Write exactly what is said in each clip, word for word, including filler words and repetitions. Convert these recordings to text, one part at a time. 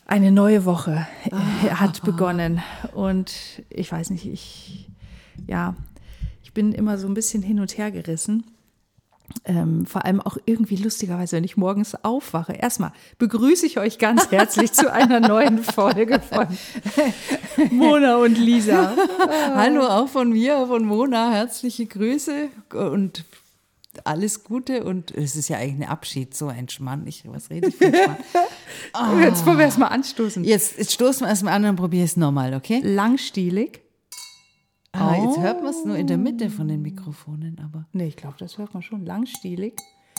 Eine neue Woche ah, hat begonnen und ich weiß nicht, ich, ja, ich bin immer so ein bisschen hin und her gerissen. Ähm, vor allem auch irgendwie lustigerweise, wenn ich morgens aufwache. Erstmal begrüße ich euch ganz herzlich zu einer neuen Folge von Mona und Lisa. Hallo auch von mir, von Mona, herzliche Grüße und alles Gute. Und es ist ja eigentlich ein Abschied, so ein Schmarrn. Ich, was rede ich für ein Schmarrn? Oh. Jetzt wollen wir erstmal anstoßen. Jetzt, jetzt stoßen wir erstmal an und probieren es nochmal, okay? Langstielig. Ah, oh. Jetzt hört man es nur in der Mitte von den Mikrofonen, aber. Nee, ich glaube, das hört man schon. Langstielig.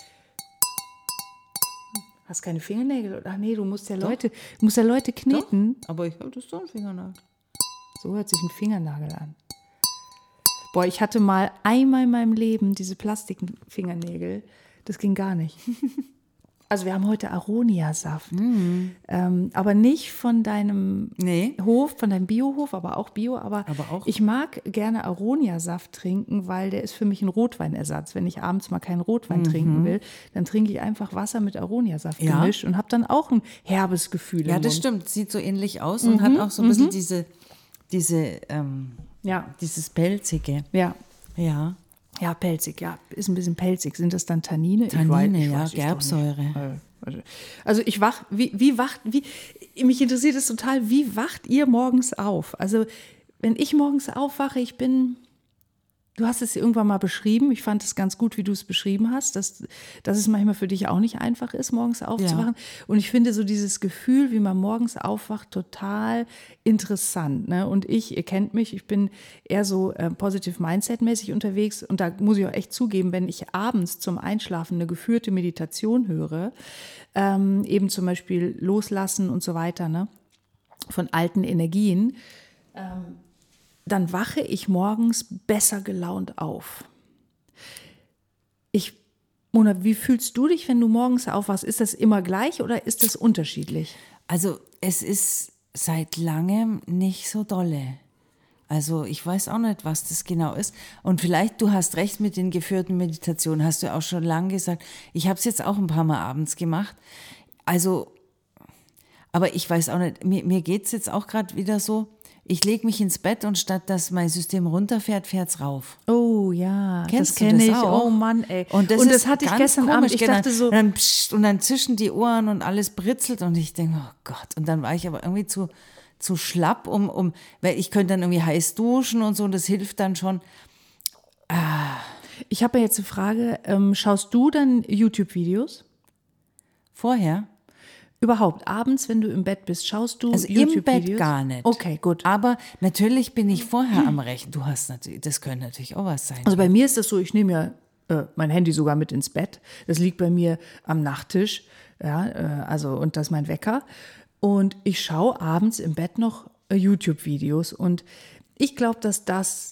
Hast keine Fingernägel? Ach nee, du musst ja Leute, du musst ja Leute kneten. Doch, aber ich habe das so einen Fingernagel. So hört sich ein Fingernagel an. Boah, ich hatte mal einmal in meinem Leben diese Plastikfingernägel. Das ging gar nicht. Also wir haben heute Aronia-Saft. Mm. Ähm, aber nicht von deinem nee. Hof, von deinem Biohof, aber auch Bio. Aber, aber auch. ich mag gerne Aronia-Saft trinken, weil der ist für mich ein Rotweinersatz. Wenn ich abends mal keinen Rotwein mhm. trinken will, dann trinke ich einfach Wasser mit Aronia-Saft ja. gemischt und habe dann auch ein herbes Gefühl im Ja, das Mund. Stimmt. Sieht so ähnlich aus mhm. und hat auch so ein bisschen mhm. diese, diese, ähm, ja. dieses Pelzige. Ja. Ja. Ja, pelzig, ja, ist ein bisschen pelzig. Sind das dann Tannine? Tannine, ich weiß, ich ja, weiß, Gerbsäure. Also ich wach, wie, wie wacht, wie, mich interessiert es total, wie wacht ihr morgens auf? Also wenn ich morgens aufwache, ich bin, du hast es irgendwann mal beschrieben, ich fand es ganz gut, wie du es beschrieben hast, dass, dass es manchmal für dich auch nicht einfach ist, morgens aufzuwachen. Ja. Und ich finde so dieses Gefühl, wie man morgens aufwacht, total interessant. Ne? Und ich, ihr kennt mich, ich bin eher so äh, Positive Mindset-mäßig unterwegs und da muss ich auch echt zugeben, wenn ich abends zum Einschlafen eine geführte Meditation höre, ähm, eben zum Beispiel Loslassen und so weiter, ne? Von alten Energien, ähm, dann wache ich morgens besser gelaunt auf. Ich, Mona, wie fühlst du dich, wenn du morgens aufwachst? Ist das immer gleich oder ist das unterschiedlich? Also es ist seit langem nicht so dolle. Also ich weiß auch nicht, was das genau ist. Und vielleicht, du hast recht mit den geführten Meditationen, hast du auch schon lange gesagt. Ich habe es jetzt auch ein paar Mal abends gemacht. Also, aber ich weiß auch nicht, mir, mir geht es jetzt auch gerade wieder so, ich lege mich ins Bett und statt dass mein System runterfährt, fährt es rauf. Oh ja, Kennst das kenne ich. Auch? Oh Mann, ey. Und das, und das ist hatte ich ganz gestern komisch, Abend. Ich genau. dachte so. Und dann, pssst, und dann zischen die Ohren und alles britzelt und ich denke, oh Gott. Und dann war ich aber irgendwie zu, zu schlapp, um, um, weil ich könnte dann irgendwie heiß duschen und so und das hilft dann schon. Ah. Ich habe ja jetzt eine Frage. Ähm, schaust du dann YouTube-Videos? Vorher? Überhaupt, abends, wenn du im Bett bist, schaust du also YouTube-Videos? Im Bett gar nicht. Okay, gut. Aber natürlich bin ich vorher am Rechnen. Du hast natürlich, das könnte natürlich auch was sein. Also bei mir ist das so, ich nehme ja äh, mein Handy sogar mit ins Bett. Das liegt bei mir am Nachttisch, ja, äh, also und das ist mein Wecker. Und ich schaue abends im Bett noch äh, YouTube-Videos und ich glaube, dass das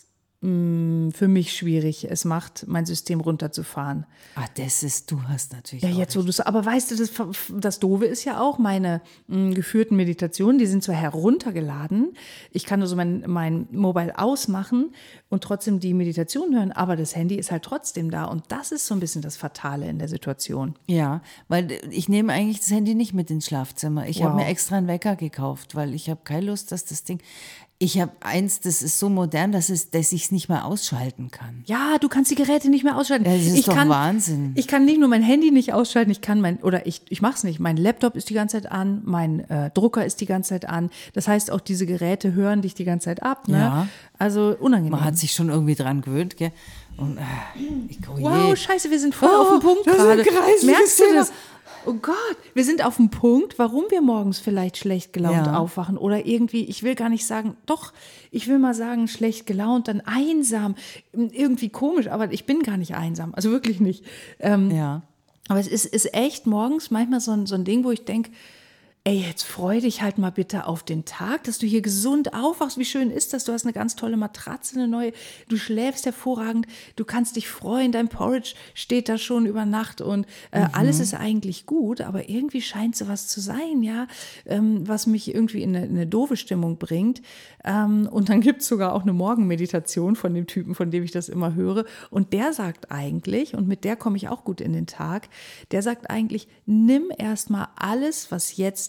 mh, für mich schwierig es macht, mein System runterzufahren. Ah, das ist, du hast natürlich Ja, auch jetzt, wo du aber weißt du, das, das Doofe ist ja auch, meine mh, geführten Meditationen, die sind zwar heruntergeladen, ich kann nur so mein, mein Mobile ausmachen und trotzdem die Meditation hören, aber das Handy ist halt trotzdem da und das ist so ein bisschen das Fatale in der Situation. Ja, weil ich nehme eigentlich das Handy nicht mit ins Schlafzimmer. Ich wow. habe mir extra einen Wecker gekauft, weil ich habe keine Lust, dass das Ding... Ich habe eins, das ist so modern, dass, es, dass ich es nicht mehr ausschalten kann. Ja, du kannst die Geräte nicht mehr ausschalten. Das ist ich doch kann, Wahnsinn. Ich kann nicht nur mein Handy nicht ausschalten, ich kann mein, oder ich, ich mache es nicht. Mein Laptop ist die ganze Zeit an, mein äh, Drucker ist die ganze Zeit an. Das heißt, auch diese Geräte hören dich die ganze Zeit ab. Ne? Ja. Also unangenehm. Man hat sich schon irgendwie dran gewöhnt, gell? Und, äh, ich, oh wow, je. scheiße, wir sind voll oh, auf dem Punkt das gerade. Ist ein Merkst du Thema. das? Oh Gott, wir sind auf dem Punkt, warum wir morgens vielleicht schlecht gelaunt ja. aufwachen oder irgendwie, ich will gar nicht sagen, doch, ich will mal sagen, schlecht gelaunt, dann einsam, irgendwie komisch, aber ich bin gar nicht einsam, also wirklich nicht. Ähm, ja. Aber es ist, ist echt morgens manchmal so ein, so ein Ding, wo ich denke, ey, jetzt freu dich halt mal bitte auf den Tag, dass du hier gesund aufwachst. Wie schön ist das? Du hast eine ganz tolle Matratze, eine neue. Du schläfst hervorragend. Du kannst dich freuen. Dein Porridge steht da schon über Nacht und äh, mhm. alles ist eigentlich gut. Aber irgendwie scheint so was zu sein, ja, ähm, was mich irgendwie in eine, in eine doofe Stimmung bringt. Ähm, und dann gibt es sogar auch eine Morgenmeditation von dem Typen, von dem ich das immer höre. Und der sagt eigentlich, und mit der komme ich auch gut in den Tag, der sagt eigentlich, nimm erst mal alles, was jetzt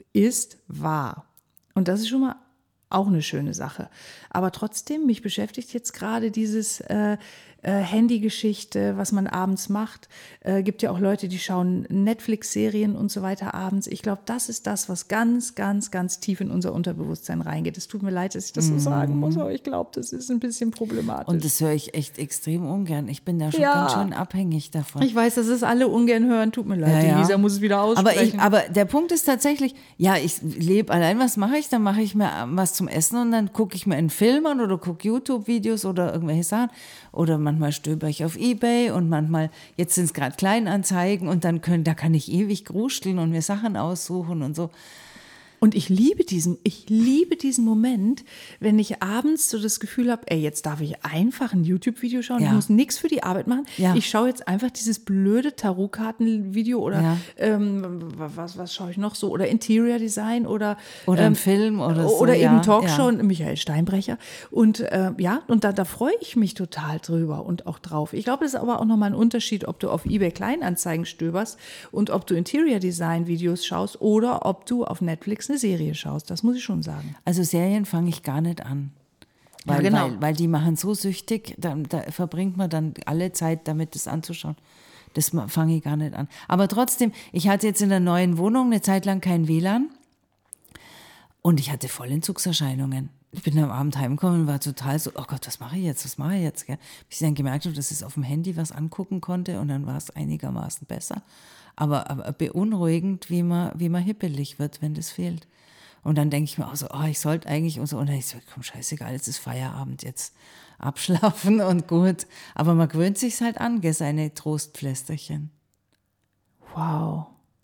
ist wahr. Und das ist schon mal auch eine schöne Sache. Aber trotzdem, mich beschäftigt jetzt gerade dieses äh, äh, Handygeschichte, was man abends macht. Äh, gibt ja auch Leute, die schauen Netflix-Serien und so weiter abends. Ich glaube, das ist das, was ganz, ganz, ganz tief in unser Unterbewusstsein reingeht. Es tut mir leid, dass ich das so sagen muss, aber ich glaube, das ist ein bisschen problematisch. Und das höre ich echt extrem ungern. Ich bin da schon Ja. ganz schön abhängig davon. Ich weiß, dass es alle ungern hören. Tut mir leid, Ja, ja. Lisa muss es wieder aussprechen. Aber, ich, aber der Punkt ist tatsächlich, ja, ich lebe allein, was mache ich? Dann mache ich mir was zum Essen und dann gucke ich mir einen Film an oder gucke YouTube-Videos oder irgendwelche Sachen. Oder manchmal stöber ich auf eBay und manchmal, jetzt sind es gerade Kleinanzeigen und dann können, da kann ich ewig gruschteln und mir Sachen aussuchen und so. Und ich liebe diesen, ich liebe diesen Moment, wenn ich abends so das Gefühl habe, ey, jetzt darf ich einfach ein YouTube-Video schauen, Ja. ich muss nichts für die Arbeit machen. Ja. Ich schaue jetzt einfach dieses blöde Tarotkarten-Video oder Ja. ähm, was, was schaue ich noch so? Oder Interior Design oder Oder ähm, einen Film oder so. Oder ja, eben Talkshow, ja. Michael Steinbrecher. Und äh, ja, und da, da freue ich mich total drüber und auch drauf. Ich glaube, das ist aber auch nochmal ein Unterschied, ob du auf eBay Kleinanzeigen stöberst und ob du Interior Design Videos schaust oder ob du auf Netflix eine Serie schaust. Das muss ich schon sagen. Also Serien fange ich gar nicht an. Weil, Ja, genau. weil, weil die machen so süchtig, da, da verbringt man dann alle Zeit damit, das anzuschauen. Das ma- fange ich gar nicht an. Aber trotzdem, ich hatte jetzt in der neuen Wohnung eine Zeit lang kein W L A N und ich hatte Vollentzugserscheinungen. Ich bin am Abend heimgekommen und war total so, oh Gott, was mache ich jetzt, was mache ich jetzt? Gell? Bis ich dann gemerkt habe, dass ich auf dem Handy was angucken konnte und dann war es einigermaßen besser. Aber, aber beunruhigend, wie man, wie man hippelig wird, wenn das fehlt. Und dann denke ich mir auch so, oh, ich sollte eigentlich und so, und dann ich so, komm, scheißegal, jetzt ist Feierabend, jetzt abschlafen und gut. Aber man gewöhnt sich's halt an, gell, seine Trostpflästerchen. Wow.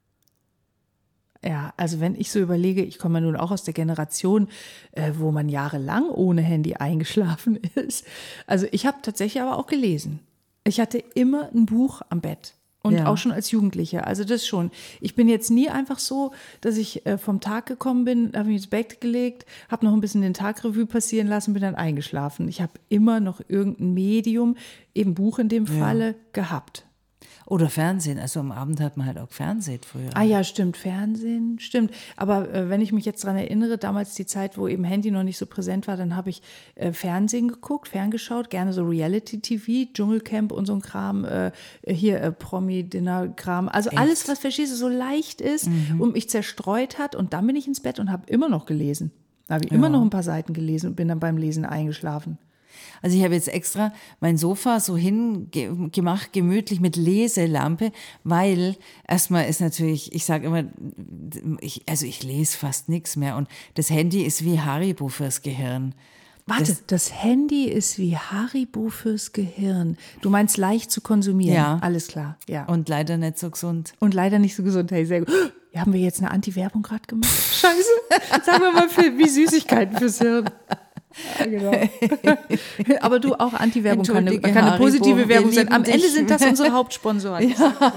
Ja, also wenn ich so überlege, ich komme ja nun auch aus der Generation, äh, wo man jahrelang ohne Handy eingeschlafen ist. Also ich habe tatsächlich aber auch gelesen. Ich hatte immer ein Buch am Bett. Und Ja. auch schon als Jugendliche, also das schon. Ich bin jetzt nie einfach so, dass ich äh, vom Tag gekommen bin, habe mich ins Bett gelegt, habe noch ein bisschen den Tag Revue passieren lassen, bin dann eingeschlafen. Ich habe immer noch irgendein Medium, eben Buch in dem Falle, gehabt. Oder Fernsehen, also am Abend hat man halt auch Fernsehen früher. Ah ja, stimmt, Fernsehen, stimmt. Aber äh, wenn ich mich jetzt daran erinnere, damals die Zeit, wo eben Handy noch nicht so präsent war, dann habe ich äh, Fernsehen geguckt, ferngeschaut, gerne so Reality-T V, Dschungelcamp und so ein Kram, äh, hier äh, Promi-Dinner-Kram. Also alles, was, verstehst du, so leicht ist und mich zerstreut hat. Und dann bin ich ins Bett und habe immer noch gelesen. Da habe ich immer noch ein paar Seiten gelesen und bin dann beim Lesen eingeschlafen. Also ich habe jetzt extra mein Sofa so hingemacht, gemütlich mit Leselampe, weil erstmal ist natürlich, ich sage immer, ich, also ich lese fast nichts mehr und das Handy ist wie Haribo fürs Gehirn. Warte, Das- das, Handy ist wie Haribo fürs Gehirn. Du meinst leicht zu konsumieren. Ja. Alles klar, ja. Und leider nicht so gesund. Und leider nicht so gesund. Hey, sehr gut. Ja, haben wir jetzt eine Anti-Werbung gerade gemacht? Scheiße. Sagen wir mal, für, wie Süßigkeiten fürs Hirn. Ja, genau. Aber du, auch Anti-Werbung kann eine, Entschuldige, kann eine Haribo, positive wir Werbung sein. lieben Am Ende dich. sind das unsere Hauptsponsoren.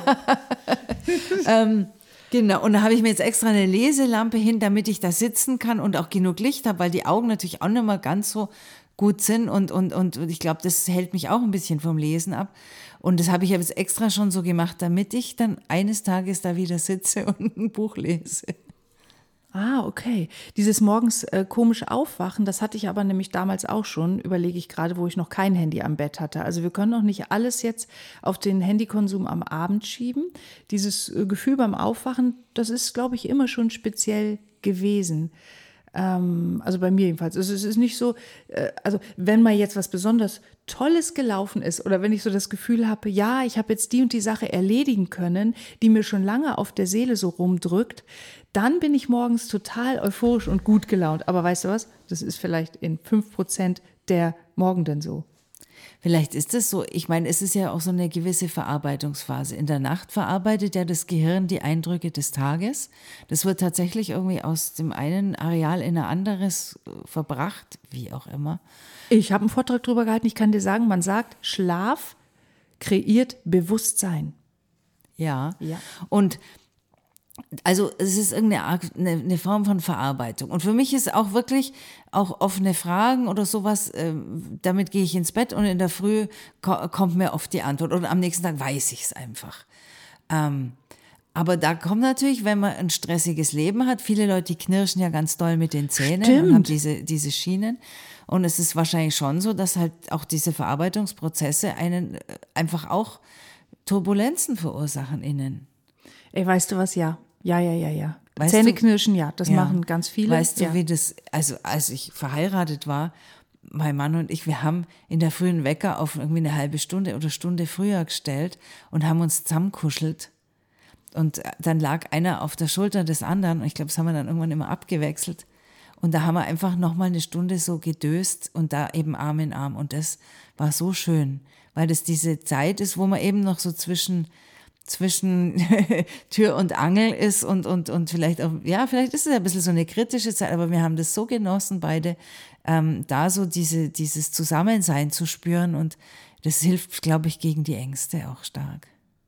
ähm, genau, und da habe ich mir jetzt extra eine Leselampe hin, damit ich da sitzen kann und auch genug Licht habe, weil die Augen natürlich auch nicht mehr ganz so gut sind und, und, und ich glaube, das hält mich auch ein bisschen vom Lesen ab. Und das habe ich jetzt extra schon so gemacht, damit ich dann eines Tages da wieder sitze und ein Buch lese. Ah, okay. Dieses morgens äh, komisch aufwachen, das hatte ich aber nämlich damals auch schon, überlege ich gerade, wo ich noch kein Handy am Bett hatte. Also wir können auch nicht alles jetzt auf den Handykonsum am Abend schieben. Dieses äh, Gefühl beim Aufwachen, das ist, glaube ich, immer schon speziell gewesen. Ähm, also bei mir jedenfalls. Also es ist nicht so, äh, also wenn mal jetzt was besonders Tolles gelaufen ist oder wenn ich so das Gefühl habe, ja, ich habe jetzt die und die Sache erledigen können, die mir schon lange auf der Seele so rumdrückt, dann bin ich morgens total euphorisch und gut gelaunt. Aber weißt du was? Das ist vielleicht in fünf Prozent der Morgenden so. Vielleicht ist es so, ich meine, es ist ja auch so eine gewisse Verarbeitungsphase. In der Nacht verarbeitet ja das Gehirn die Eindrücke des Tages. Das wird tatsächlich irgendwie aus dem einen Areal in ein anderes verbracht, wie auch immer. Ich habe einen Vortrag darüber gehalten, ich kann dir sagen, man sagt, Schlaf kreiert Bewusstsein. Ja. Ja. Und also es ist irgendeine Art, eine, eine Form von Verarbeitung. Und für mich ist auch wirklich auch offene Fragen oder sowas, äh, damit gehe ich ins Bett und in der Früh ko- kommt mir oft die Antwort. Und am nächsten Tag weiß ich es einfach. Ähm, Aber da kommt natürlich, wenn man ein stressiges Leben hat, viele Leute, die knirschen ja ganz doll mit den Zähnen Stimmt. und haben diese, diese Schienen. Und es ist wahrscheinlich schon so, dass halt auch diese Verarbeitungsprozesse einen äh, einfach auch Turbulenzen verursachen innen. Ey, weißt du was? Ja. Ja, ja, ja, ja. Weißt Zähne du- knirschen, ja. Das Ja. machen ganz viele. Weißt du, ja. wie das, also als ich verheiratet war, mein Mann und ich, wir haben in der frühen Wecker auf irgendwie eine halbe Stunde oder Stunde früher gestellt und haben uns zusammenkuschelt. Und dann lag einer auf der Schulter des anderen und ich glaube, das haben wir dann irgendwann immer abgewechselt. Und da haben wir einfach nochmal eine Stunde so gedöst und da eben Arm in Arm. Und das war so schön, weil das diese Zeit ist, wo man eben noch so zwischen, zwischen Tür und Angel ist und, und, und vielleicht auch, ja, vielleicht ist es ein bisschen so eine kritische Zeit, aber wir haben das so genossen, beide, ähm, da so diese, dieses Zusammensein zu spüren und das hilft, glaube ich, gegen die Ängste auch stark.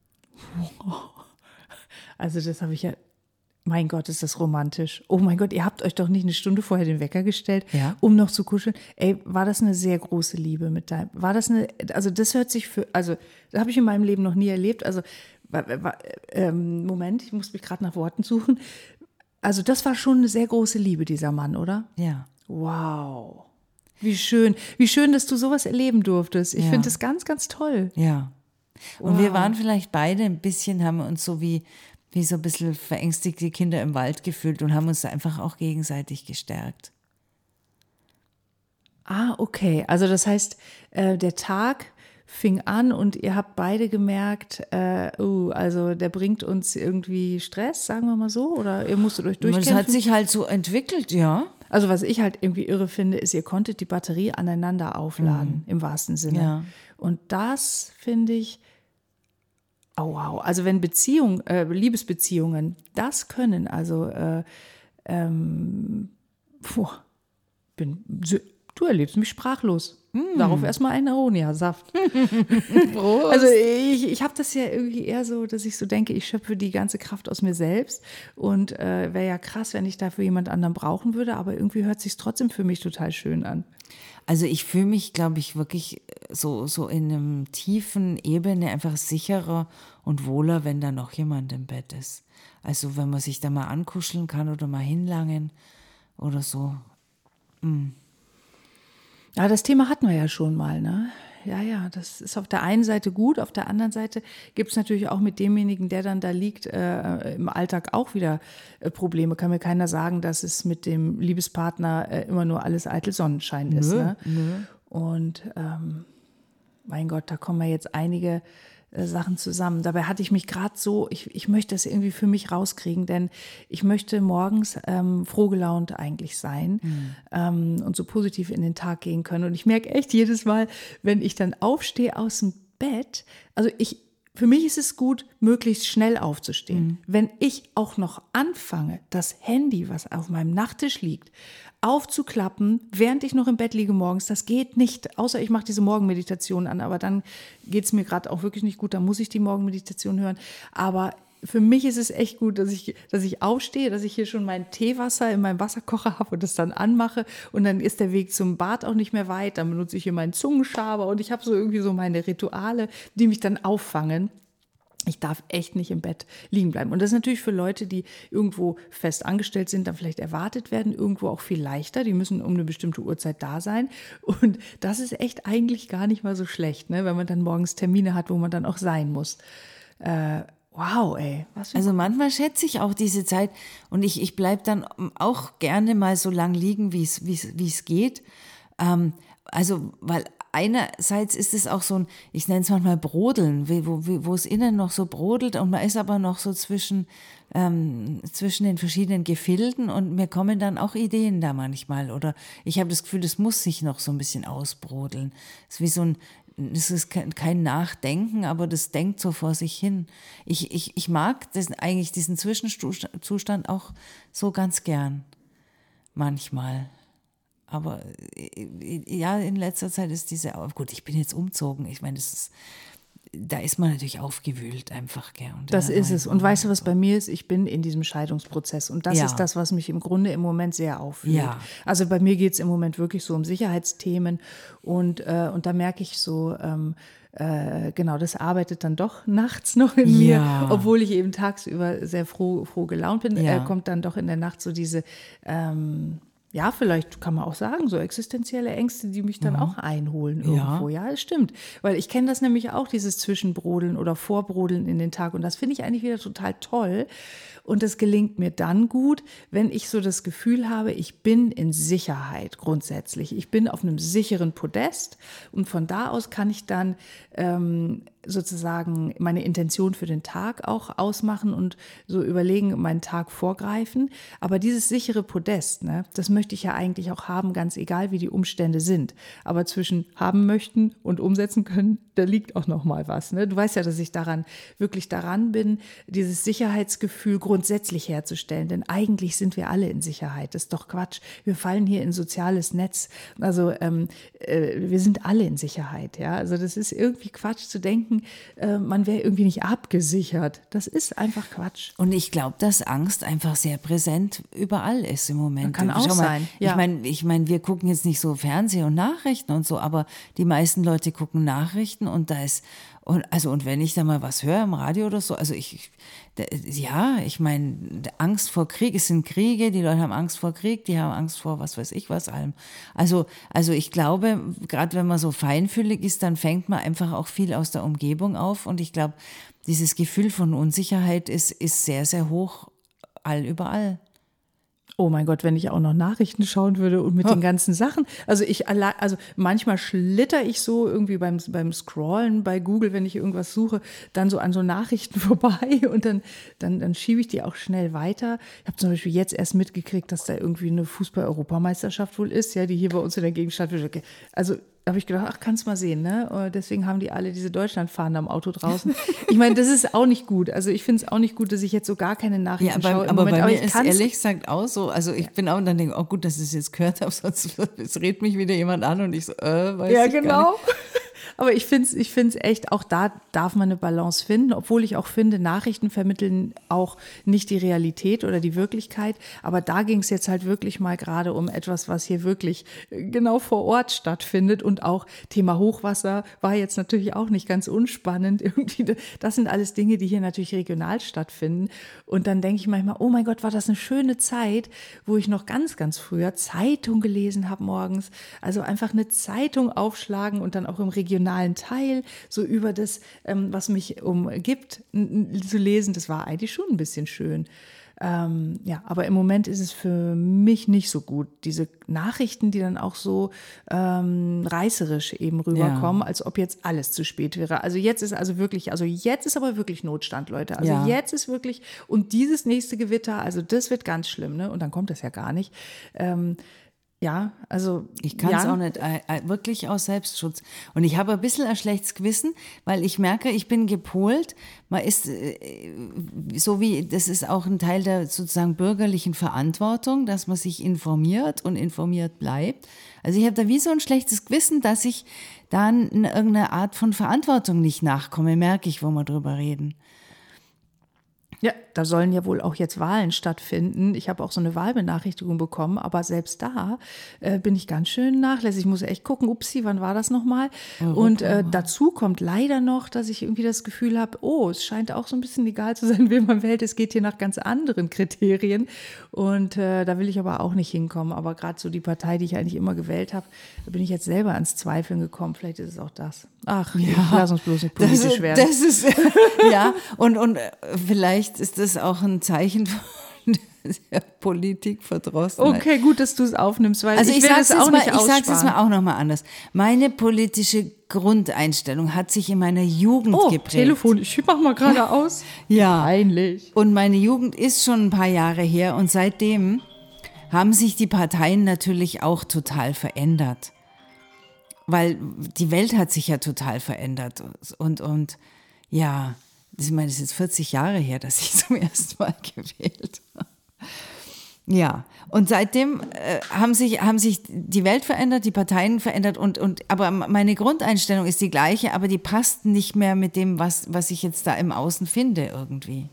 Also das habe ich ja, mein Gott, ist das romantisch. Oh mein Gott, ihr habt euch doch nicht eine Stunde vorher den Wecker gestellt, Ja. um noch zu kuscheln. Ey, war das eine sehr große Liebe mit deinem, war das eine, also das hört sich für, also das habe ich in meinem Leben noch nie erlebt. Also, wa- wa- ähm, Moment, ich muss mich gerade nach Worten suchen. Also das war schon eine sehr große Liebe, dieser Mann, oder? Ja. Wow. Wie schön, wie schön, dass du sowas erleben durftest. Ich Ja. finde das ganz, ganz toll. Ja. Und wir waren vielleicht beide ein bisschen, haben uns so wie, wie so ein bisschen verängstigte Kinder im Wald gefühlt und haben uns einfach auch gegenseitig gestärkt. Ah, okay. Also das heißt, äh, der Tag fing an und ihr habt beide gemerkt, äh, uh, also der bringt uns irgendwie Stress, sagen wir mal so, oder ihr musstet euch Und es durchkämpfen? hat sich halt so entwickelt, ja. Also was ich halt irgendwie irre finde, ist, ihr konntet die Batterie aneinander aufladen, im wahrsten Sinne. Ja. Und das finde ich, oh wow, also wenn Beziehungen, äh, Liebesbeziehungen das können, also äh, ähm, puh, bin, du erlebst mich sprachlos. Darauf erstmal einen Aronia-Saft. Also ich, ich habe das ja irgendwie eher so, dass ich so denke, ich schöpfe die ganze Kraft aus mir selbst und äh, wäre ja krass, wenn ich dafür jemand anderen brauchen würde, aber irgendwie hört sich trotzdem für mich total schön an. Also ich fühle mich, glaube ich, wirklich so, so in einem tiefen Ebene einfach sicherer und wohler, wenn da noch jemand im Bett ist. Also wenn man sich da mal ankuscheln kann oder mal hinlangen oder so. Ja, das Thema hatten wir ja schon mal, ne? Ja, ja, das ist auf der einen Seite gut, auf der anderen Seite gibt es natürlich auch mit demjenigen, der dann da liegt, äh, im Alltag auch wieder äh, Probleme. Kann mir keiner sagen, dass es mit dem Liebespartner äh, immer nur alles eitel Sonnenschein ist. Ne? Und ähm, mein Gott, da kommen ja jetzt einige äh, Sachen zusammen. Dabei hatte ich mich gerade so, ich, ich möchte das irgendwie für mich rauskriegen, denn ich möchte morgens ähm, frohgelaunt eigentlich sein ähm, und so positiv in den Tag gehen können. Und ich merke echt jedes Mal, wenn ich dann aufstehe aus dem Bett, also ich, für mich ist es gut, möglichst schnell aufzustehen. Wenn ich auch noch anfange, das Handy, was auf meinem Nachttisch liegt, aufzuklappen, während ich noch im Bett liege morgens, das geht nicht, außer ich mache diese Morgenmeditation an, aber dann geht es mir gerade auch wirklich nicht gut, dann muss ich die Morgenmeditation hören. Aber für mich ist es echt gut, dass ich, dass ich aufstehe, dass ich hier schon mein Teewasser in meinem Wasserkocher habe und das dann anmache und dann ist der Weg zum Bad auch nicht mehr weit, dann benutze ich hier meinen Zungenschaber und ich habe so irgendwie so meine Rituale, die mich dann auffangen. Ich darf echt nicht im Bett liegen bleiben. Und das ist natürlich für Leute, die irgendwo fest angestellt sind, dann vielleicht erwartet werden, irgendwo auch viel leichter. Die müssen um eine bestimmte Uhrzeit da sein. Und das ist echt eigentlich gar nicht mal so schlecht, ne? Wenn man dann morgens Termine hat, wo man dann auch sein muss. Äh, wow, ey. Was für Also manchmal schätze ich auch diese Zeit und ich, ich bleibe dann auch gerne mal so lang liegen, wie es wie es wie es geht. Ähm, also, weil einerseits ist es auch so ein, ich nenne es manchmal Brodeln, wie- wo, wie- wo es innen noch so brodelt und man ist aber noch so zwischen, ähm, zwischen den verschiedenen Gefilden und mir kommen dann auch Ideen da manchmal oder ich habe das Gefühl, das muss sich noch so ein bisschen ausbrodeln. Es ist wie so ein, es ist kein, kein Nachdenken, aber das denkt so vor sich hin. Ich, ich, ich mag das, eigentlich diesen Zwischenzustand auch so ganz gern. Manchmal. Aber äh, ja, in letzter Zeit ist diese, gut, ich bin jetzt umzogen. Ich meine, das ist, da ist man natürlich aufgewühlt einfach. Gell, das ist es. Und weißt du, was bei mir ist? Ich bin in diesem Scheidungsprozess. Und das ja. ist das, was mich im Grunde im Moment sehr aufwühlt. Ja. Also bei mir geht es im Moment wirklich so um Sicherheitsthemen. Und, äh, und da merke ich so, ähm, äh, genau, das arbeitet dann doch nachts noch in mir. Ja. Obwohl ich eben tagsüber sehr froh, froh gelaunt bin, Ja. äh, kommt dann doch in der Nacht so diese... Ähm, ja, vielleicht kann man auch sagen, so existenzielle Ängste, die mich dann mhm. auch einholen irgendwo. Ja, ja, es stimmt. Weil ich kenne das nämlich auch, dieses Zwischenbrodeln oder Vorbrodeln in den Tag. Und das finde ich eigentlich wieder total toll. Und das gelingt mir dann gut, wenn ich so das Gefühl habe, ich bin in Sicherheit grundsätzlich. Ich bin auf einem sicheren Podest und von da aus kann ich dann ähm, sozusagen meine Intention für den Tag auch ausmachen und so überlegen, meinen Tag vorgreifen. Aber dieses sichere Podest, ne, das möchte ich ja eigentlich auch haben, ganz egal, wie die Umstände sind. Aber zwischen haben möchten und umsetzen können, da liegt auch noch mal was. Ne? Du weißt ja, dass ich daran wirklich daran bin, dieses Sicherheitsgefühl grundsätzlich herzustellen. Denn eigentlich sind wir alle in Sicherheit. Das ist doch Quatsch. Wir fallen hier in ein soziales Netz. Also ähm, äh, wir sind alle in Sicherheit. Ja? Also das ist irgendwie Quatsch zu denken, äh, man wäre irgendwie nicht abgesichert. Das ist einfach Quatsch. Und ich glaube, dass Angst einfach sehr präsent überall ist im Moment. Kann auch Schau mal, sein. Ja. Ich meine, ich mein, wir gucken jetzt nicht so Fernsehen und Nachrichten und so, aber die meisten Leute gucken Nachrichten und da ist, und, also, und wenn ich da mal was höre im Radio oder so, also ich, da, ja, ich meine, Angst vor Krieg, es sind Kriege, die Leute haben Angst vor Krieg, die haben Angst vor was weiß ich was allem. Also, also ich glaube, gerade wenn man so feinfühlig ist, dann fängt man einfach auch viel aus der Umgebung auf und ich glaube, dieses Gefühl von Unsicherheit ist, ist sehr, sehr hoch, all überall. Oh mein Gott, wenn ich auch noch Nachrichten schauen würde und mit Ja. den ganzen Sachen. Also ich allein, also manchmal schlitter ich so irgendwie beim, beim Scrollen bei Google, wenn ich irgendwas suche, dann so an so Nachrichten vorbei und dann, dann, dann schiebe ich die auch schnell weiter. Ich habe zum Beispiel jetzt erst mitgekriegt, dass da irgendwie eine Fußball-Europameisterschaft wohl ist, ja, die hier bei uns in der Gegend stattfindet. Also habe ich gedacht, ach, kannst mal sehen, ne? Und deswegen haben die alle diese Deutschlandfahnen am Auto draußen. Ich meine, das ist auch nicht gut. Also ich finde es auch nicht gut, dass ich jetzt so gar keine Nachrichten Ja, aber, schaue. Im aber Moment. bei aber mir ich ist kann's- ehrlich gesagt auch so, also ich bin auch und dann denke, oh gut, dass ich es jetzt gehört habe, sonst es redet mich wieder jemand an und ich so, äh, weiß Ja, ich gar genau. nicht. Aber ich finde es ich find's echt, auch da darf man eine Balance finden, obwohl ich auch finde, Nachrichten vermitteln auch nicht die Realität oder die Wirklichkeit. Aber da ging es jetzt halt wirklich mal gerade um etwas, was hier wirklich genau vor Ort stattfindet. Und auch Thema Hochwasser war jetzt natürlich auch nicht ganz unspannend. Irgendwie, das sind alles Dinge, die hier natürlich regional stattfinden. Und dann denke ich manchmal, oh mein Gott, war das eine schöne Zeit, wo ich noch ganz, ganz früher Zeitung gelesen habe morgens. Also einfach eine Zeitung aufschlagen und dann auch im regionalen Teil so über das, ähm, was mich umgibt, n- n- zu lesen. Das war eigentlich schon ein bisschen schön. Ähm, ja, aber im Moment ist es für mich nicht so gut. Diese Nachrichten, die dann auch so ähm, reißerisch eben rüberkommen, Ja. als ob jetzt alles zu spät wäre. Also jetzt ist also wirklich, also jetzt ist aber wirklich Notstand, Leute. Also Ja. jetzt ist wirklich, und dieses nächste Gewitter, also das wird ganz schlimm, ne? Und dann kommt das ja gar nicht. Ähm, ja, also Ich kann es ja. auch nicht, äh, äh, wirklich aus Selbstschutz. Und ich habe ein bisschen ein schlechtes Gewissen, weil ich merke, ich bin gepolt. Man ist, äh, so wie, das ist auch ein Teil der sozusagen bürgerlichen Verantwortung, dass man sich informiert und informiert bleibt. Also ich habe da wie so ein schlechtes Gewissen, dass ich dann in irgendeiner Art von Verantwortung nicht nachkomme, merke ich, wo wir drüber reden. Ja, da sollen ja wohl auch jetzt Wahlen stattfinden. Ich habe auch so eine Wahlbenachrichtigung bekommen, aber selbst da äh, bin ich ganz schön nachlässig. Ich muss echt gucken, upsi, wann war das nochmal? Und äh, dazu kommt leider noch, dass ich irgendwie das Gefühl habe, oh, es scheint auch so ein bisschen egal zu sein, wen man wählt. Es geht hier nach ganz anderen Kriterien und äh, da will ich aber auch nicht hinkommen. Aber gerade so die Partei, die ich eigentlich immer gewählt habe, da bin ich jetzt selber ans Zweifeln gekommen. Vielleicht ist es auch das. Ach, ja, lass uns bloß nicht politisch das, werden. Das ist, ja, und, und äh, vielleicht ist das auch ein Zeichen von der Politikverdrossenheit. Okay, gut, dass du es aufnimmst, weil Also ich, ich, will sag's das auch jetzt mal, nicht ich sag's jetzt aussparen. mal auch nochmal anders. Meine politische Grundeinstellung hat sich in meiner Jugend Oh, geprägt. Telefon, ich mach mal gerade aus. Ja. Peinlich. Und meine Jugend ist schon ein paar Jahre her und seitdem haben sich die Parteien natürlich auch total verändert. Weil die Welt hat sich ja total verändert. Und, und ja, ich meine, es ist jetzt vierzig Jahre her, dass ich zum ersten Mal gewählt habe. Ja, und seitdem äh, haben sich haben sich die Welt verändert, die Parteien verändert und und aber meine Grundeinstellung ist die gleiche, aber die passt nicht mehr mit dem, was was ich jetzt da im Außen finde irgendwie.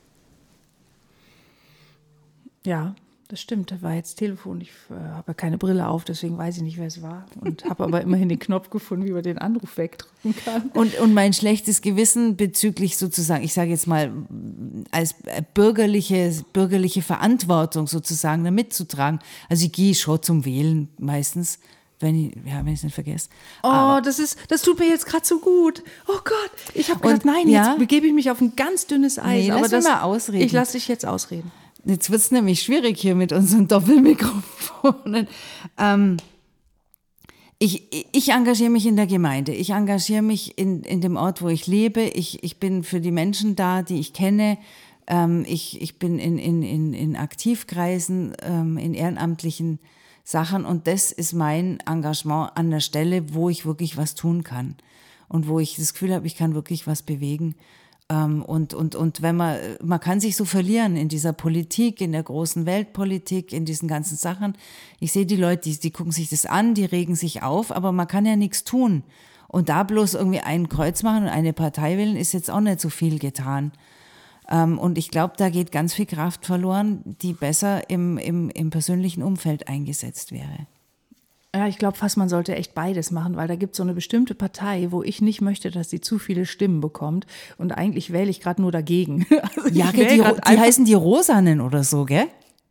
Ja, das stimmt. Da war jetzt Telefon. Ich äh, habe ja keine Brille auf, deswegen weiß ich nicht, wer es war. Und habe aber immerhin den Knopf gefunden, wie man den Anruf wegdrücken kann. Und, und mein schlechtes Gewissen bezüglich sozusagen, ich sage jetzt mal, als bürgerliche, bürgerliche Verantwortung sozusagen da mitzutragen. Also ich gehe schon zum Wählen meistens, wenn ich ja, wenn ich es nicht vergesse. Oh, Aber, das ist, das tut mir jetzt gerade so gut. Oh Gott, ich habe gedacht, Und, nein, ja? jetzt begebe ich mich auf ein ganz dünnes Eis. Nee, aber lass das, mich mal ausreden. Ich lasse dich jetzt ausreden. Jetzt wird es nämlich schwierig hier mit unseren Doppelmikrofonen. Ähm, ich, ich engagiere mich in der Gemeinde. Ich engagiere mich in, in dem Ort, wo ich lebe. Ich, ich bin für die Menschen da, die ich kenne. Ähm, ich, ich bin in, in, in, in Aktivkreisen, ähm, in ehrenamtlichen Sachen. Und das ist mein Engagement an der Stelle, wo ich wirklich was tun kann. Und wo ich das Gefühl habe, ich kann wirklich was bewegen. Und, und, und wenn man, man kann sich so verlieren in dieser Politik, in der großen Weltpolitik, in diesen ganzen Sachen. Ich sehe die Leute, die, die gucken sich das an, die regen sich auf, aber man kann ja nichts tun. Und da bloß irgendwie ein Kreuz machen und eine Partei wählen, ist jetzt auch nicht so viel getan. Und ich glaube, da geht ganz viel Kraft verloren, die besser im, im, im persönlichen Umfeld eingesetzt wäre. Ja, ich glaube fast, man sollte echt beides machen, weil da gibt es so eine bestimmte Partei, wo ich nicht möchte, dass sie zu viele Stimmen bekommt. Und eigentlich wähle ich gerade nur dagegen. Also ja, die, die heißen die Rosanen oder so, gell?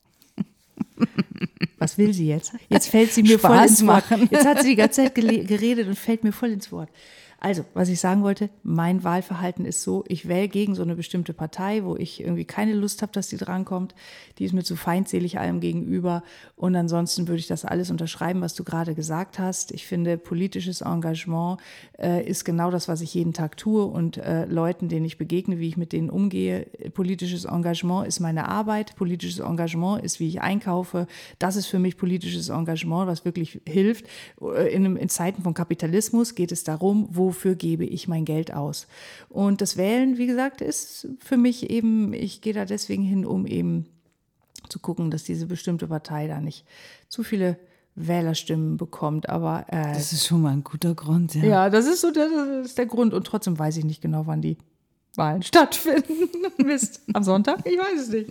Was will sie jetzt? Jetzt fällt sie mir Spaß voll ins Wort. machen. Jetzt hat sie die ganze Zeit geredet und fällt mir voll ins Wort. Also, was ich sagen wollte, mein Wahlverhalten ist so, ich wähle gegen so eine bestimmte Partei, wo ich irgendwie keine Lust habe, dass die drankommt. Die ist mir zu feindselig allem gegenüber. Und ansonsten würde ich das alles unterschreiben, was du gerade gesagt hast. Ich finde, politisches Engagement äh, ist genau das, was ich jeden Tag tue. Und äh, Leuten, denen ich begegne, wie ich mit denen umgehe. Politisches Engagement ist meine Arbeit. Politisches Engagement ist, wie ich einkaufe. Das ist für mich politisches Engagement, was wirklich hilft. In, in Zeiten von Kapitalismus geht es darum, wo wofür gebe ich mein Geld aus. Und das Wählen, wie gesagt, ist für mich eben, ich gehe da deswegen hin, um eben zu gucken, dass diese bestimmte Partei da nicht zu viele Wählerstimmen bekommt. Aber äh, das ist schon mal ein guter Grund, ja. Ja, das ist so der, das ist der Grund. Und trotzdem weiß ich nicht genau, wann die Wahlen stattfinden. Mist, am Sonntag? Ich weiß es nicht.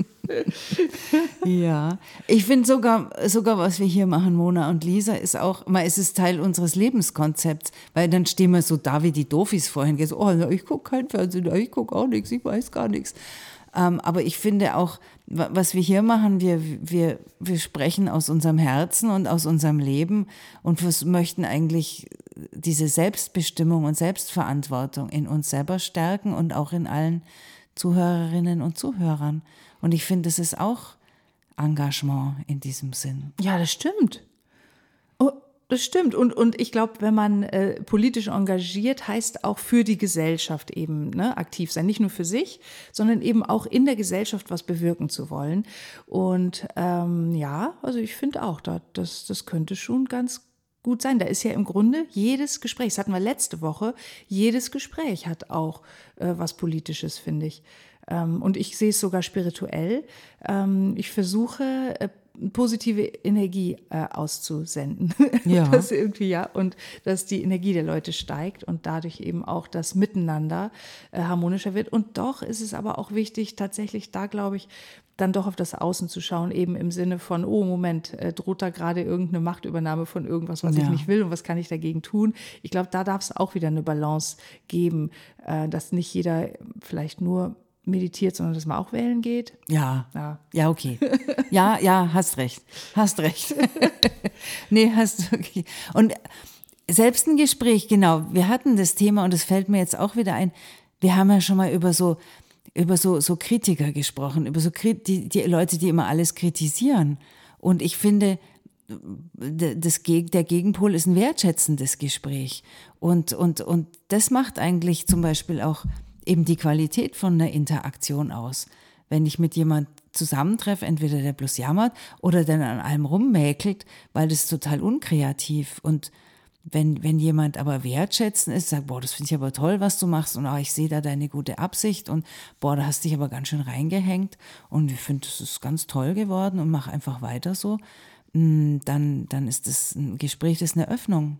Ja, ich finde sogar, sogar, was wir hier machen, Mona und Lisa, ist auch, mal ist es Teil unseres Lebenskonzepts, weil dann stehen wir so da wie die Doofis vorhin, so, oh, ich gucke kein Fernsehen, ich gucke auch nichts, ich weiß gar nichts. Ähm, aber ich finde auch, was wir hier machen, wir, wir, wir sprechen aus unserem Herzen und aus unserem Leben und wir möchten eigentlich diese Selbstbestimmung und Selbstverantwortung in uns selber stärken und auch in allen Zuhörerinnen und Zuhörern. Und ich finde, das ist auch Engagement in diesem Sinn. Ja, das stimmt. Oh, das stimmt. Und, und ich glaube, wenn man äh, politisch engagiert, heißt auch für die Gesellschaft eben ne, aktiv sein. Nicht nur für sich, sondern eben auch in der Gesellschaft was bewirken zu wollen. Und ähm, ja, also ich finde auch, da, das, das könnte schon ganz gut sein. Da ist ja im Grunde jedes Gespräch, das hatten wir letzte Woche, jedes Gespräch hat auch äh, was Politisches, finde ich. Ähm, und ich sehe es sogar spirituell. Ähm, ich versuche, äh, positive Energie äh, auszusenden. Ja. Das irgendwie, ja, und dass die Energie der Leute steigt und dadurch eben auch das Miteinander äh, harmonischer wird. Und doch ist es aber auch wichtig, tatsächlich da, glaube ich, dann doch auf das Außen zu schauen, eben im Sinne von, oh Moment, äh, droht da gerade irgendeine Machtübernahme von irgendwas, was ja. ich nicht will und was kann ich dagegen tun? Ich glaube, da darf es auch wieder eine Balance geben, äh, dass nicht jeder vielleicht nur meditiert, sondern dass man auch wählen geht. Ja, ja, ja, okay. Ja, ja, hast recht, hast recht. Nee, hast wirklich. Und selbst ein Gespräch, genau, wir hatten das Thema und es fällt mir jetzt auch wieder ein, wir haben ja schon mal über so über so, so Kritiker gesprochen, über so die, die Leute, die immer alles kritisieren. Und ich finde, das, der Gegenpol ist ein wertschätzendes Gespräch. Und, und, und das macht eigentlich zum Beispiel auch eben die Qualität von einer Interaktion aus. Wenn ich mit jemand zusammentreffe, entweder der bloß jammert oder dann an allem rummäkelt, weil das ist total unkreativ. Und Wenn, wenn jemand aber wertschätzend ist, sagt, boah, das finde ich aber toll, was du machst und oh, ich sehe da deine gute Absicht und boah, da hast dich aber ganz schön reingehängt und ich finde, das ist ganz toll geworden und mach einfach weiter so, dann, dann ist das ein Gespräch, das eine Öffnung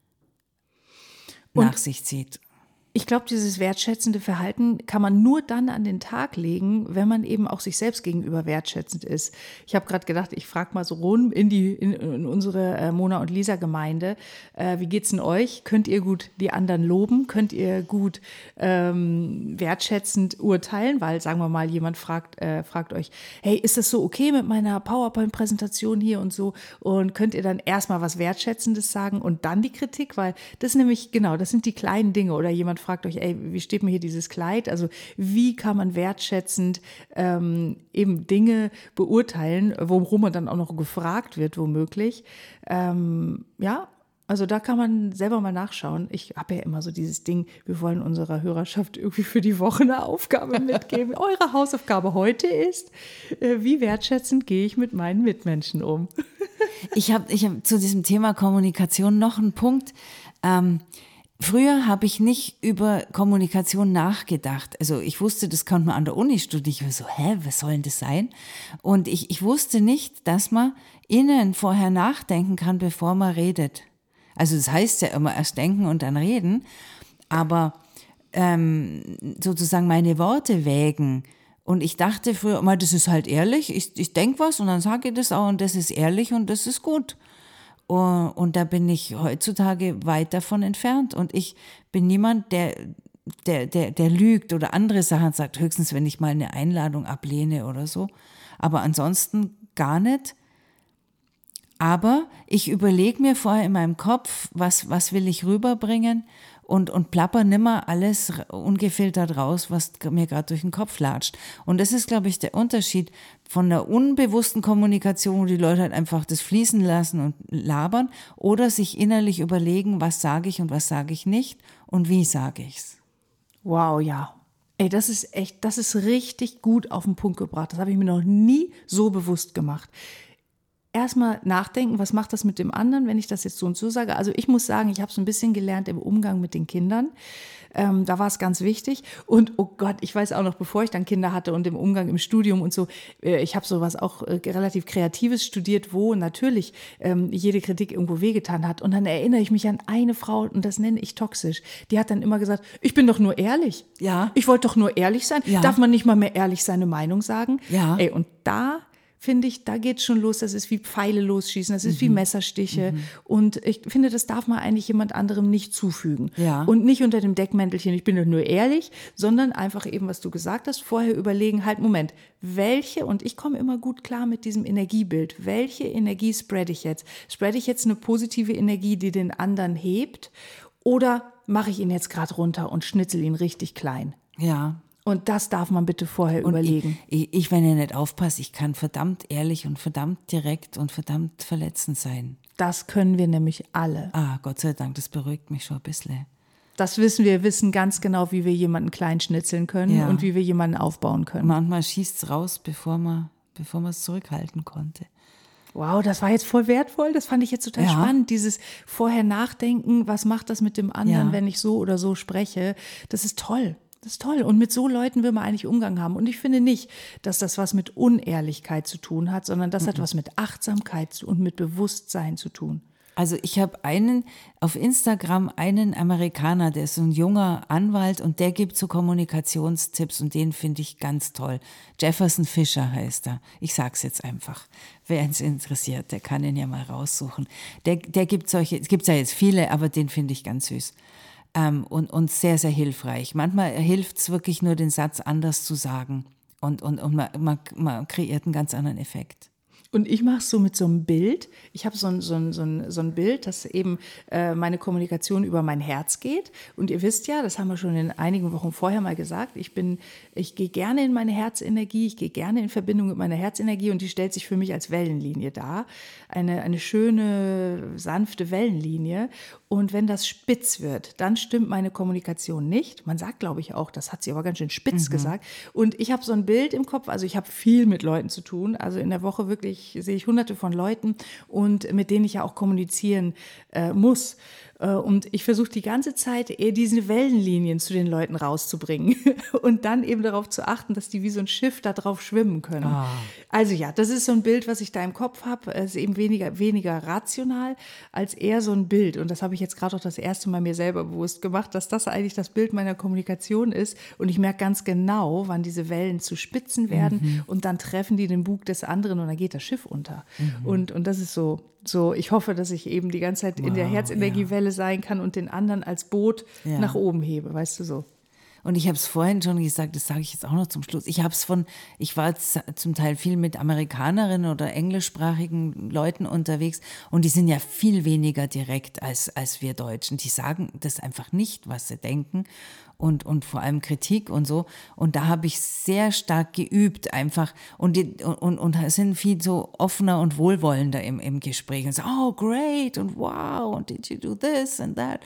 nach Und sich zieht. ich glaube, dieses wertschätzende Verhalten kann man nur dann an den Tag legen, wenn man eben auch sich selbst gegenüber wertschätzend ist. Ich habe gerade gedacht, ich frage mal so rum in, die, in, in unsere äh, Mona- und Lisa-Gemeinde, äh, wie geht's denn euch? Könnt ihr gut die anderen loben? Könnt ihr gut ähm, wertschätzend urteilen? Weil, sagen wir mal, jemand fragt, äh, fragt euch, hey, ist das so okay mit meiner PowerPoint-Präsentation hier und so? Und könnt ihr dann erstmal was Wertschätzendes sagen und dann die Kritik? Weil das nämlich, genau, das sind die kleinen Dinge. Oder jemand fragt euch, ey, wie steht mir hier dieses Kleid? Also wie kann man wertschätzend ähm, eben Dinge beurteilen, worum man dann auch noch gefragt wird, womöglich. Ähm, ja, also da kann man selber mal nachschauen. Ich habe ja immer so dieses Ding, wir wollen unserer Hörerschaft irgendwie für die Woche eine Aufgabe mitgeben. Eure Hausaufgabe heute ist, äh, wie wertschätzend gehe ich mit meinen Mitmenschen um? Ich habe ich hab zu diesem Thema Kommunikation noch einen Punkt. Ähm, Früher habe ich nicht über Kommunikation nachgedacht. Also ich wusste, das kann man an der Uni studieren. Ich war so, hä, was soll denn das sein? Und ich, ich wusste nicht, dass man innen vorher nachdenken kann, bevor man redet. Also das heißt ja immer erst denken und dann reden. Aber ähm, sozusagen meine Worte wägen. Und ich dachte früher immer, das ist halt ehrlich. Ich, ich denke was und dann sage ich das auch und das ist ehrlich und das ist gut. Und da bin ich heutzutage weit davon entfernt. Und ich bin niemand, der, der, der, der lügt oder andere Sachen sagt, höchstens, wenn ich mal eine Einladung ablehne oder so. Aber ansonsten gar nicht. Aber ich überlege mir vorher in meinem Kopf, was, was will ich rüberbringen und, und plapper nimmer alles ungefiltert raus, was mir gerade durch den Kopf latscht. Und das ist, glaube ich, der Unterschied von der unbewussten Kommunikation, wo die Leute halt einfach das fließen lassen und labern oder sich innerlich überlegen, was sage ich und was sage ich nicht und wie sage ich's. Wow, ja. Ey, das ist echt, das ist richtig gut auf den Punkt gebracht. Das habe ich mir noch nie so bewusst gemacht. Erstmal nachdenken, was macht das mit dem anderen, wenn ich das jetzt so und so sage. Also ich muss sagen, ich habe so ein bisschen gelernt im Umgang mit den Kindern. Ähm, da war es ganz wichtig. Und oh Gott, ich weiß auch noch, bevor ich dann Kinder hatte und im Umgang im Studium und so, äh, ich habe sowas auch äh, relativ Kreatives studiert, wo natürlich ähm, jede Kritik irgendwo wehgetan hat. Und dann erinnere ich mich an eine Frau, und das nenne ich toxisch, die hat dann immer gesagt, ich bin doch nur ehrlich. Ja. Ich wollte doch nur ehrlich sein. Ja. Darf man nicht mal mehr ehrlich seine Meinung sagen? Ja. Ey, und da finde ich, da geht's schon los, das ist wie Pfeile losschießen, das ist mhm. wie Messerstiche. Mhm. Und ich finde, das darf man eigentlich jemand anderem nicht zufügen. Ja. Und nicht unter dem Deckmäntelchen, ich bin doch nur ehrlich, sondern einfach eben, was du gesagt hast, vorher überlegen, halt, Moment, welche, und ich komme immer gut klar mit diesem Energiebild, welche Energie spread ich jetzt? Spread ich jetzt eine positive Energie, die den anderen hebt, oder mache ich ihn jetzt gerade runter und schnitzel ihn richtig klein? Ja. Und das darf man bitte vorher und überlegen. Ich, ich, ich, wenn ich nicht aufpasse, ich kann verdammt ehrlich und verdammt direkt und verdammt verletzend sein. Das können wir nämlich alle. Ah, Gott sei Dank, das beruhigt mich schon ein bisschen. Das wissen wir, wissen ganz genau, wie wir jemanden klein schnitzeln können ja. und wie wir jemanden aufbauen können. Manchmal schießt es raus, bevor man bevor man es zurückhalten konnte. Wow, das war jetzt voll wertvoll. Das fand ich jetzt total ja. spannend. Dieses vorher nachdenken, was macht das mit dem anderen, ja. wenn ich so oder so spreche. Das ist toll. Das ist toll. Und mit so Leuten will man eigentlich Umgang haben. Und ich finde nicht, dass das was mit Unehrlichkeit zu tun hat, sondern das mhm. hat was mit Achtsamkeit und mit Bewusstsein zu tun. Also ich habe einen auf Instagram, einen Amerikaner, der ist so ein junger Anwalt und der gibt so Kommunikationstipps und den finde ich ganz toll. Jefferson Fisher heißt er. Ich sag's jetzt einfach. Wer es interessiert, der kann ihn ja mal raussuchen. Der, der gibt solche, es gibt ja jetzt viele, aber den finde ich ganz süß. Ähm, und, und sehr, sehr hilfreich. Manchmal hilft es wirklich nur, den Satz anders zu sagen und, und, und man, man, man kreiert einen ganz anderen Effekt. Und ich mache es so mit so einem Bild. Ich habe so ein, so, ein, so, ein, so ein Bild, dass eben äh, meine Kommunikation über mein Herz geht. Und ihr wisst ja, das haben wir schon in einigen Wochen vorher mal gesagt, ich bin, ich gehe gerne in meine Herzenergie, ich gehe gerne in Verbindung mit meiner Herzenergie und die stellt sich für mich als Wellenlinie dar. Eine, eine schöne, sanfte Wellenlinie. Und wenn das spitz wird, dann stimmt meine Kommunikation nicht. Man sagt, glaube ich, auch, das hat sie aber ganz schön spitz mhm. gesagt. Und ich habe so ein Bild im Kopf, also ich habe viel mit Leuten zu tun. Also in der Woche wirklich sehe ich hunderte von Leuten und mit denen ich ja auch kommunizieren äh, muss. Und ich versuche die ganze Zeit eher diese Wellenlinien zu den Leuten rauszubringen und dann eben darauf zu achten, dass die wie so ein Schiff da drauf schwimmen können. Ah. Also ja, das ist so ein Bild, was ich da im Kopf habe. Es ist eben weniger, weniger rational als eher so ein Bild. Und das habe ich jetzt gerade auch das erste Mal mir selber bewusst gemacht, dass das eigentlich das Bild meiner Kommunikation ist. Und ich merke ganz genau, wann diese Wellen zu Spitzen werden mhm. und dann treffen die den Bug des anderen und dann geht das Schiff unter. Mhm. Und, und das ist so, so, ich hoffe, dass ich eben die ganze Zeit wow, in der Herzenergiewelle ja. sein kann und den anderen als Boot ja. nach oben hebe, weißt du so. Und ich habe es vorhin schon gesagt, das sage ich jetzt auch noch zum Schluss. Ich habe es von, ich war jetzt zum Teil viel mit Amerikanerinnen oder englischsprachigen Leuten unterwegs und die sind ja viel weniger direkt als, als wir Deutschen. Die sagen das einfach nicht, was sie denken und, und vor allem Kritik und so. Und da habe ich sehr stark geübt einfach und, die, und, und sind viel so offener und wohlwollender im, im Gespräch und so, oh great und wow und did you do this and that.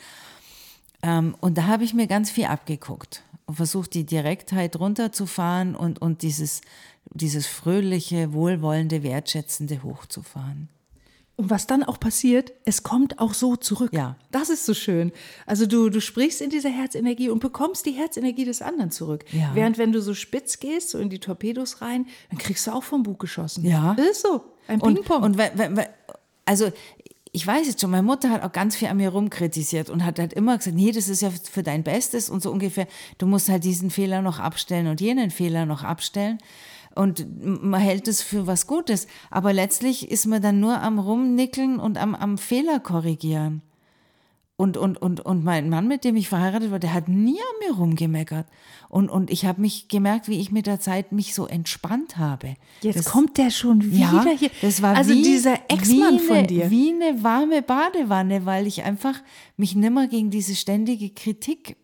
Um, und da habe ich mir ganz viel abgeguckt und versucht, die Direktheit runterzufahren und, und dieses, dieses fröhliche, wohlwollende, wertschätzende hochzufahren. Und was dann auch passiert, es kommt auch so zurück. Ja. Das ist so schön. Also du, du sprichst in dieser Herzenergie und bekommst die Herzenergie des anderen zurück. Ja. Während wenn du so spitz gehst, so in die Torpedos rein, dann kriegst du auch vom Bug geschossen. Ja. Das ist so, ein Ping-Pong. Und, und also ich weiß jetzt schon, meine Mutter hat auch ganz viel an mir rumkritisiert und hat halt immer gesagt, nee, das ist ja für dein Bestes und so ungefähr, du musst halt diesen Fehler noch abstellen und jenen Fehler noch abstellen und man hält es für was Gutes, aber letztlich ist man dann nur am Rumnickeln und am, am Fehler korrigieren. Und, und, und, und mein Mann, mit dem ich verheiratet war, der hat nie an mir rumgemeckert. Und, und ich habe mich gemerkt, wie ich mit der Zeit mich so entspannt habe. Jetzt das, kommt der schon wieder ja, hier. Das war also wie, dieser Ex-Mann von dir. Wie eine warme Badewanne, weil ich einfach mich nimmer gegen diese ständige Kritik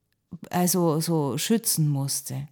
also so schützen musste.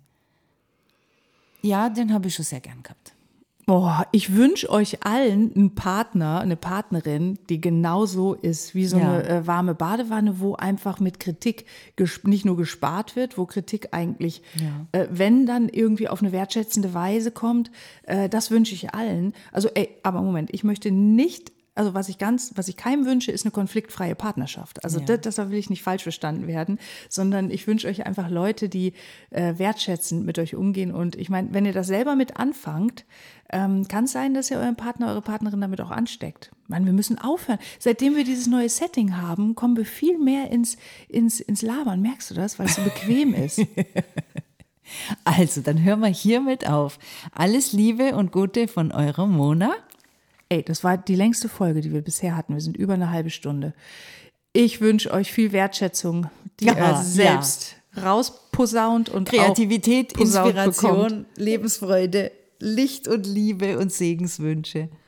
Ja, den habe ich schon sehr gern gehabt. Boah, ich wünsche euch allen einen Partner, eine Partnerin, die genauso ist, wie so ja. eine äh, warme Badewanne, wo einfach mit Kritik gesp- nicht nur gespart wird, wo Kritik eigentlich, ja. äh, wenn dann irgendwie auf eine wertschätzende Weise kommt, äh, das wünsche ich allen. Also, ey, aber Moment, ich möchte nicht, also was ich ganz, was ich keinem wünsche, ist eine konfliktfreie Partnerschaft. Also ja. das, das will ich nicht falsch verstanden werden, sondern ich wünsche euch einfach Leute, die äh, wertschätzend mit euch umgehen. Und ich meine, wenn ihr das selber mit anfangt, ähm, kann es sein, dass ihr euren Partner, eure Partnerin damit auch ansteckt. Ich meine, wir müssen aufhören. Seitdem wir dieses neue Setting haben, kommen wir viel mehr ins, ins, ins Labern. Merkst du das? Weil es so bequem ist. Also, dann hören wir hiermit auf. Alles Liebe und Gute von eurer Mona. Ey, das war die längste Folge, die wir bisher hatten. Wir sind über eine halbe Stunde. Ich wünsche euch viel Wertschätzung, die ihr ja, selbst ja. rausposaunt und Kreativität, auch Inspiration, bekommt. Lebensfreude, Licht und Liebe und Segenswünsche.